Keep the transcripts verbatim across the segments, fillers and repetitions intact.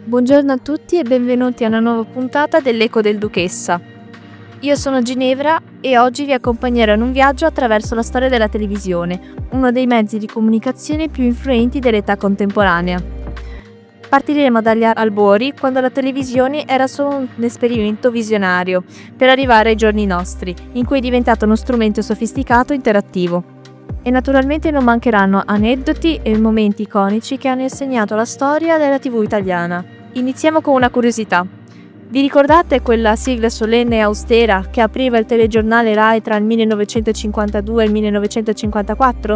Buongiorno a tutti e benvenuti a una nuova puntata dell'Eco del Duchessa. Io sono Ginevra e oggi vi accompagnerò in un viaggio attraverso la storia della televisione, uno dei mezzi di comunicazione più influenti dell'età contemporanea. Partiremo dagli albori, quando la televisione era solo un esperimento visionario, per arrivare ai giorni nostri, in cui è diventato uno strumento sofisticato e interattivo. E naturalmente non mancheranno aneddoti e momenti iconici che hanno insegnato la storia della tivù italiana. Iniziamo con una curiosità. Vi ricordate quella sigla solenne e austera che apriva il telegiornale Rai tra il millenovecentocinquantadue e il millenovecentocinquantaquattro?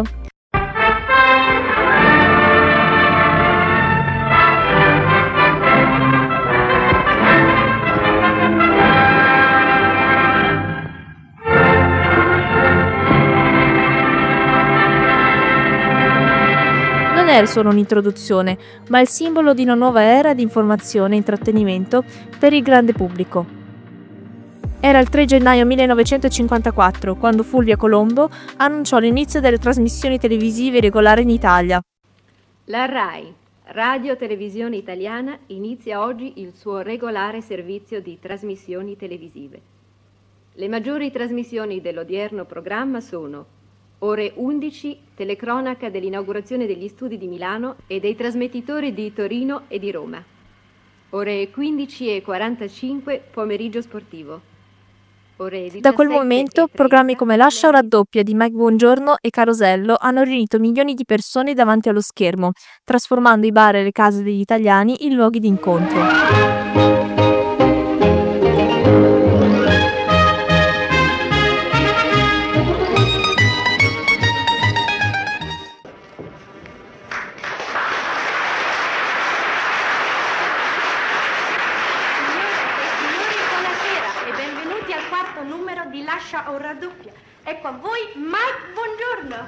Non era solo un'introduzione, ma il simbolo di una nuova era di informazione e intrattenimento per il grande pubblico. Era il tre gennaio millenovecentocinquantaquattro, quando Fulvio Colombo annunciò l'inizio delle trasmissioni televisive regolari in Italia. La RAI, Radio Televisione Italiana, inizia oggi il suo regolare servizio di trasmissioni televisive. Le maggiori trasmissioni dell'odierno programma sono: ore undici, telecronaca dell'inaugurazione degli studi di Milano e dei trasmettitori di Torino e di Roma. Ore quindici e quarantacinque, pomeriggio sportivo. Ore Da quel momento, programmi come Lascia o raddoppia di Mike Buongiorno e Carosello hanno riunito milioni di persone davanti allo schermo, trasformando i bar e le case degli italiani in luoghi di incontro. Numero di Lascia o raddoppia. Ecco a voi Mike Buongiorno.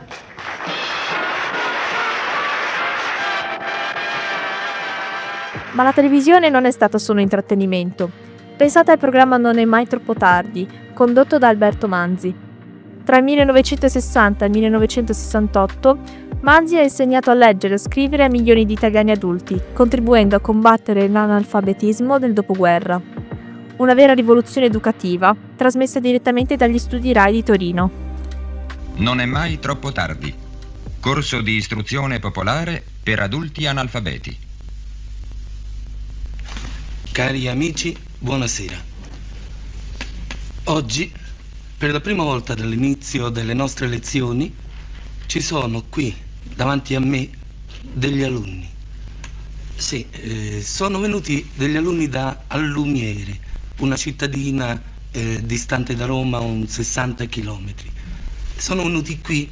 Ma la televisione non è stata solo intrattenimento. Pensate al programma Non è mai troppo tardi, condotto da Alberto Manzi. Tra il millenovecentosessanta e il millenovecentosessantotto, Manzi ha insegnato a leggere e scrivere a milioni di italiani adulti, contribuendo a combattere l'analfabetismo del dopoguerra. Una vera rivoluzione educativa, trasmessa direttamente dagli studi Rai di Torino. Non è mai troppo tardi. Corso di istruzione popolare per adulti analfabeti. Cari amici, buonasera. Oggi, per la prima volta dall'inizio delle nostre lezioni, ci sono qui, davanti a me, degli alunni. Sì, eh, sono venuti degli alunni da Allumiere, una cittadina eh, distante da Roma un sessanta chilometri. Sono venuti qui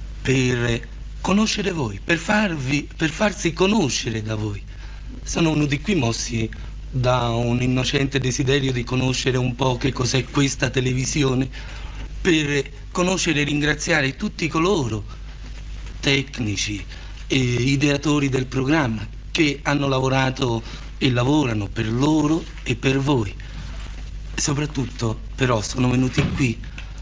per conoscere voi, per farvi, per farsi conoscere da voi. Sono venuti qui mossi da un innocente desiderio di conoscere un po' che cos'è questa televisione, per conoscere e ringraziare tutti coloro, tecnici e ideatori del programma, che hanno lavorato e lavorano per loro e per voi. Soprattutto, però, sono venuti qui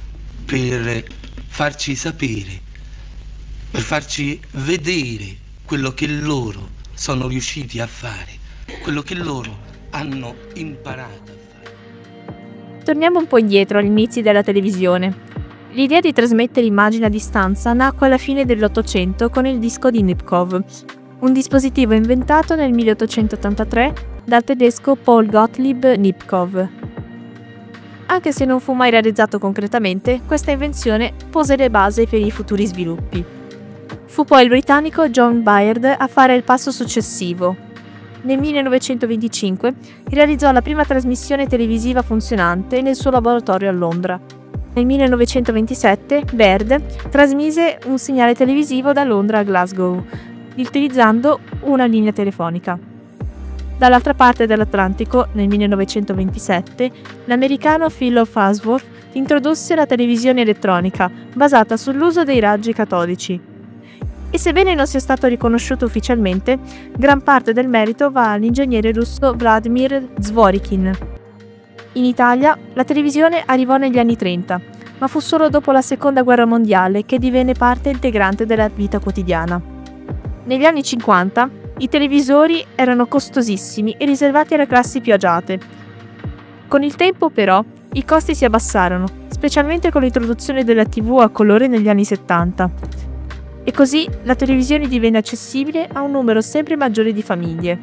per farci sapere, per farci vedere quello che loro sono riusciti a fare, quello che loro hanno imparato a fare. Torniamo un po' indietro agli inizi della televisione. L'idea di trasmettere immagini a distanza nacque alla fine dell'Ottocento con il disco di Nipkow, un dispositivo inventato nel milleottocentottantatré dal tedesco Paul Gottlieb Nipkow. Anche se non fu mai realizzato concretamente, questa invenzione pose le basi per i futuri sviluppi. Fu poi il britannico John Baird a fare il passo successivo. Nel millenovecentoventicinque realizzò la prima trasmissione televisiva funzionante nel suo laboratorio a Londra. Nel millenovecentoventisette Baird trasmise un segnale televisivo da Londra a Glasgow, utilizzando una linea telefonica. Dall'altra parte dell'Atlantico, nel millenovecentoventisette, l'americano Philo Farnsworth introdusse la televisione elettronica, basata sull'uso dei raggi catodici. E sebbene non sia stato riconosciuto ufficialmente, gran parte del merito va all'ingegnere russo Vladimir Zworykin. In Italia, la televisione arrivò negli anni trenta, ma fu solo dopo la Seconda Guerra Mondiale che divenne parte integrante della vita quotidiana. Negli anni cinquanta, I televisori erano costosissimi e riservati alle classi più agiate. Con il tempo, però, i costi si abbassarono, specialmente con l'introduzione della tivù a colore negli anni settanta. E così la televisione divenne accessibile a un numero sempre maggiore di famiglie.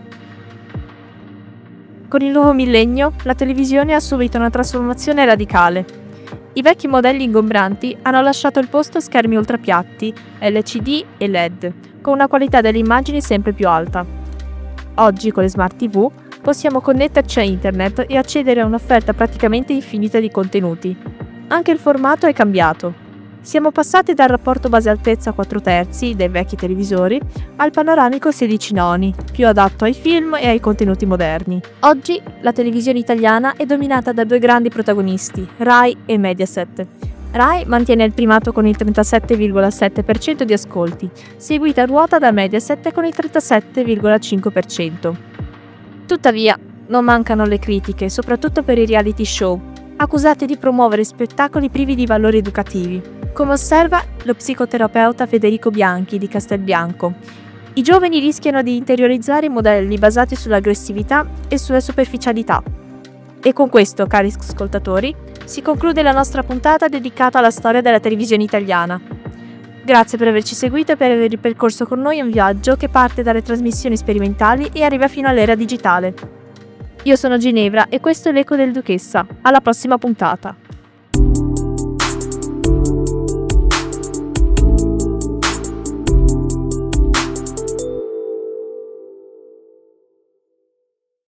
Con il nuovo millennio, la televisione ha subito una trasformazione radicale. I vecchi modelli ingombranti hanno lasciato il posto a schermi ultrapiatti, L C D e L E D, con una qualità delle immagini sempre più alta. Oggi, con le smart tivù, possiamo connetterci a internet e accedere a un'offerta praticamente infinita di contenuti. Anche il formato è cambiato. Siamo passati dal rapporto base-altezza quattro terzi dei vecchi televisori al panoramico sedici noni, più adatto ai film e ai contenuti moderni. Oggi la televisione italiana è dominata da due grandi protagonisti, Rai e Mediaset. Rai mantiene il primato con il trentasette virgola sette per cento di ascolti, seguita a ruota da Mediaset con il trentasette virgola cinque per cento. Tuttavia, non mancano le critiche, soprattutto per i reality show, accusati di promuovere spettacoli privi di valori educativi, come osserva lo psicoterapeuta Federico Bianchi di Castelbianco. I giovani rischiano di interiorizzare modelli basati sull'aggressività e sulla superficialità. E con questo, cari ascoltatori, si conclude la nostra puntata dedicata alla storia della televisione italiana. Grazie per averci seguito e per aver ripercorso con noi un viaggio che parte dalle trasmissioni sperimentali e arriva fino all'era digitale. Io sono Ginevra e questo è l'Eco del Duchessa. Alla prossima puntata!